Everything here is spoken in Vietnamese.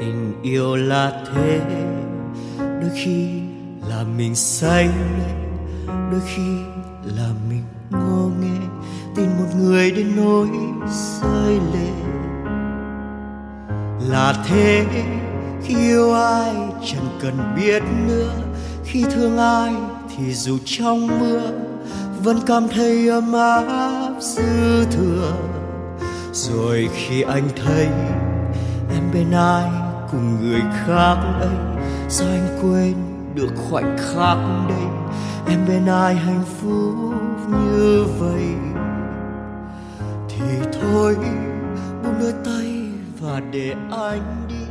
Tình yêu là thế, đôi khi là mình say mê, đôi khi là mình ngô nghê, tìm một người đến nỗi rơi lệ. Là thế, khi yêu ai chẳng cần biết nữa, khi thương ai thì dù trong mưa vẫn cảm thấy ấm áp dư thừa. Rồi khi anh thấy em bên ai cùng người khác ấy, sao anh quên được khoảnh khắc đây, em bên ai hạnh phúc như vậy. Thì thôi buông đôi tay và để anh đi.